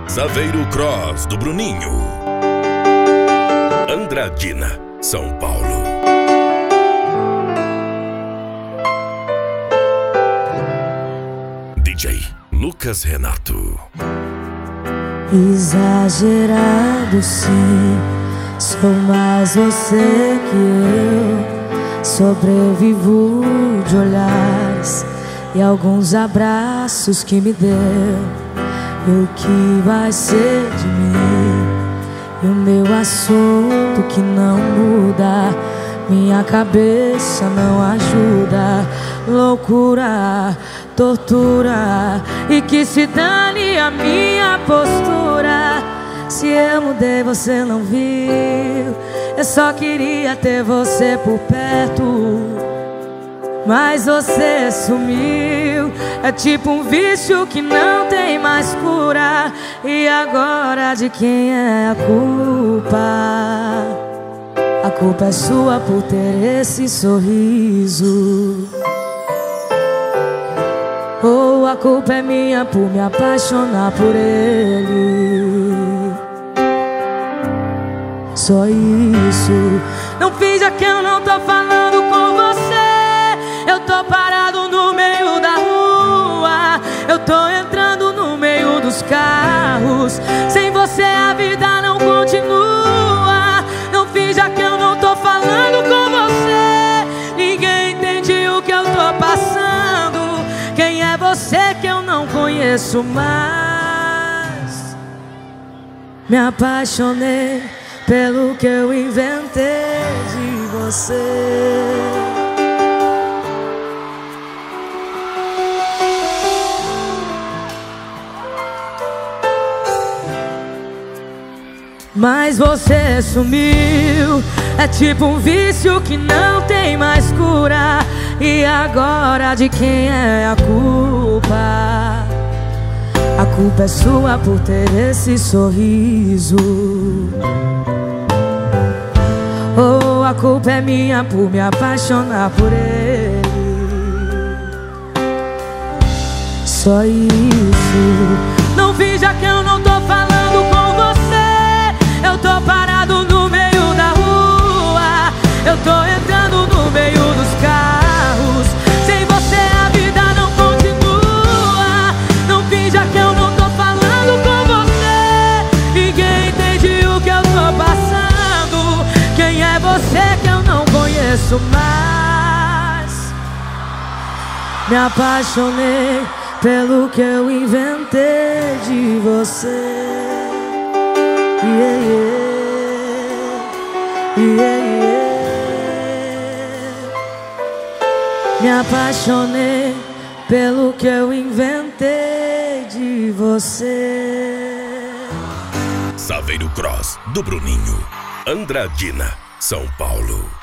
Saveiro Cross do Bruninho, Andradina, São Paulo. DJ Lucas Renato. Exagerado sim, sou mais você que eu. Sobrevivo de olhares e alguns abraços que me deu. E o que vai ser de mim? E o meu assunto que não muda. Minha cabeça não ajuda. Loucura, tortura, e que se dane a minha postura. Se eu mudei você não viu. Eu só queria ter você por perto, mas você sumiu. É tipo um vício que não tem mais cura. E agora de quem é a culpa? A culpa é sua por ter esse sorriso, ou a culpa é minha por me apaixonar por ele. Só isso. Não finja que eu não tô falando com você. Eu tô parado no meio da rua. Eu tô entrando no meio dos carros. Sem você a vida não continua. Não finja que eu não tô falando com você. Ninguém entende o que eu tô passando. Quem é você que eu não conheço mais? Me apaixonei pelo que eu inventei de você. Mas você sumiu. É tipo um vício que não tem mais cura. E agora de quem é a culpa? A culpa é sua por ter esse sorriso, ou a culpa é minha por me apaixonar por ele. Só isso. Não finja que eu não tô falando com você. Eu tô parado no meio da rua. Eu tô entrando no meio dos carros. Sem você a vida não continua. Não finja que eu não tô falando com você. Ninguém entende o que eu tô passando. Quem é você que eu não conheço mais? Me apaixonei pelo que eu inventei de você. Yeah, yeah. Yeah, yeah. Me apaixonei pelo que eu inventei de você. Saveiro Cross do Bruninho, Andradina, São Paulo.